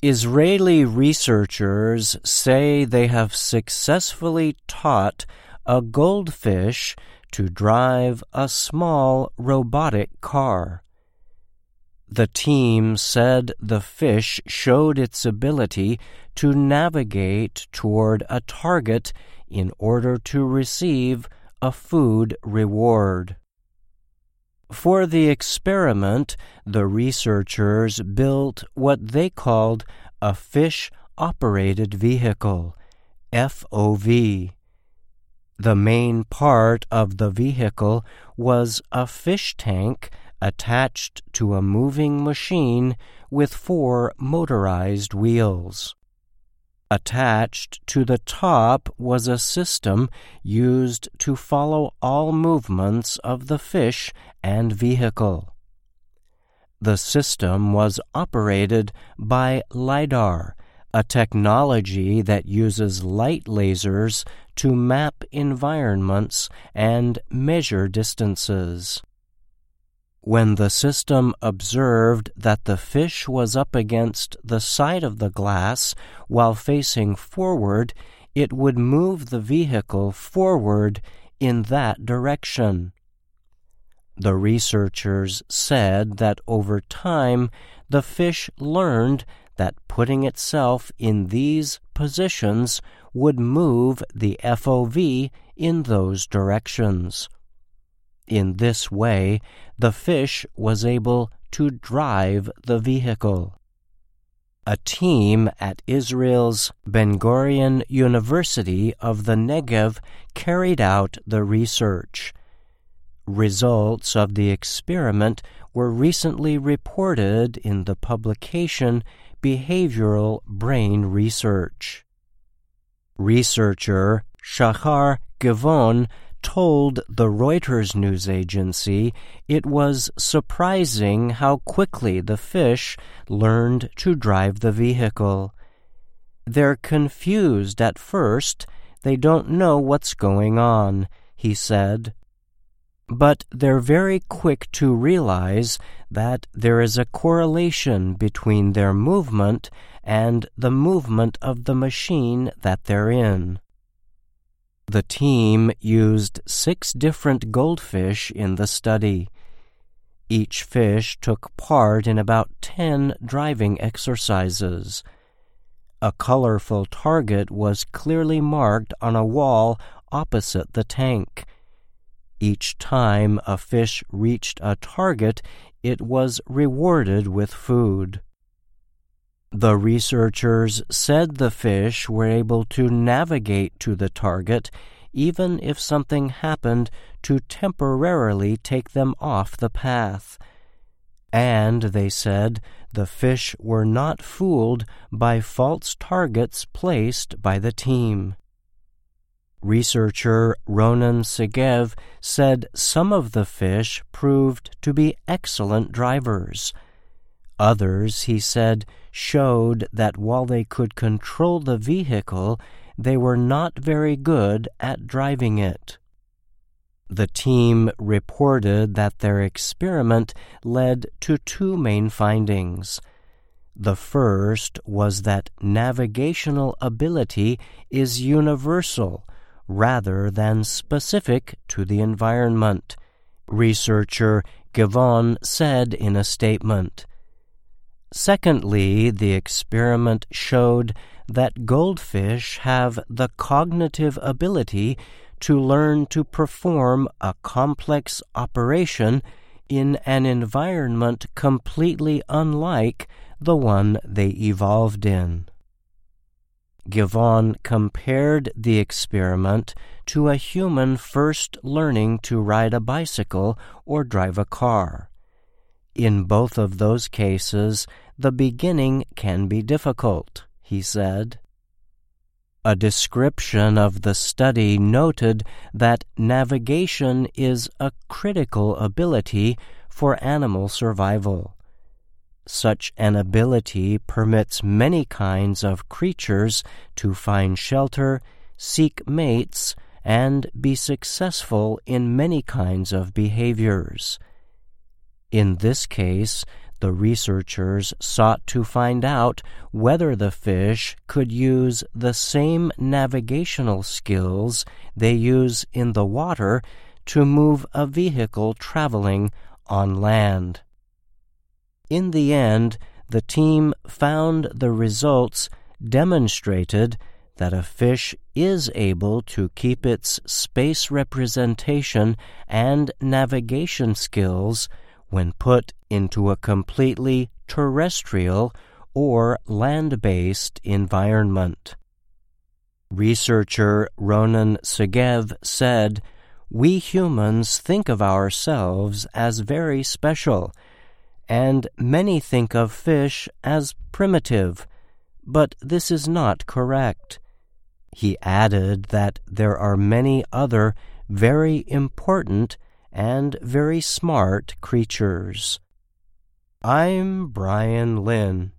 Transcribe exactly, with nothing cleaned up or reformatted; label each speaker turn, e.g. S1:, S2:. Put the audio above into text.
S1: Israeli researchers say they have successfully taught a goldfish to drive a small robotic car. The team said the fish showed its ability to navigate toward a target in order to receive a food reward. For the experiment, the researchers built what they called a Fish-Operated Vehicle, F O V. The main part of the vehicle was a fish tank attached to a moving machine with four motorized wheels. Attached to the top was a system used to follow all movements of the fish and vehicle. The system was operated by LiDAR, a technology that uses light lasers to map environments and measure distances. When the system observed that the fish was up against the side of the glass while facing forward, it would move the vehicle forward in that direction. The researchers said that over time, the fish learned that putting itself in these positions would move the F O V in those directions. In this way, the fish was able to drive the vehicle. A team at Israel's Ben Gurion University of the Negev carried out the research. Results of the experiment were recently reported in the publication Behavioral Brain Research. Researcher Shachar Givon told the Reuters news agency it was surprising how quickly the fish learned to drive the vehicle. They're confused at first. They don't know what's going on, he said. But they're very quick to realize that there is a correlation between their movement and the movement of the machine that they're in. The team used six different goldfish in the study. Each fish took part in about ten driving exercises. A colorful target was clearly marked on a wall opposite the tank. Each time a fish reached a target, it was rewarded with food. The researchers said the fish were able to navigate to the target even if something happened to temporarily take them off the path. And, they said, the fish were not fooled by false targets placed by the team. Researcher Ronan Segev said some of the fish proved to be excellent drivers. Others, he said, showed that while they could control the vehicle, they were not very good at driving it. The team reported that their experiment led to two main findings. The first was that navigational ability is universal rather than specific to the environment, researcher Givon said in a statement. Secondly, the experiment showed that goldfish have the cognitive ability to learn to perform a complex operation in an environment completely unlike the one they evolved in. Givon compared the experiment to a human first learning to ride a bicycle or drive a car. In both of those cases, the beginning can be difficult, he said. A description of the study noted that navigation is a critical ability for animal survival. Such an ability permits many kinds of creatures to find shelter, seek mates, and be successful in many kinds of behaviors. In this case, The researchers sought to find out whether the fish could use the same navigational skills they use in the water to move a vehicle traveling on land. In the end, the team found the results demonstrated that a fish is able to keep its space representation and navigation skills when put into a completely terrestrial or land-based environment. Researcher Ronan Segev said, "We humans think of ourselves as very special, and many think of fish as primitive, but this is not correct." He added that there are many other very important and very smart creatures. I'm Brian Lynn.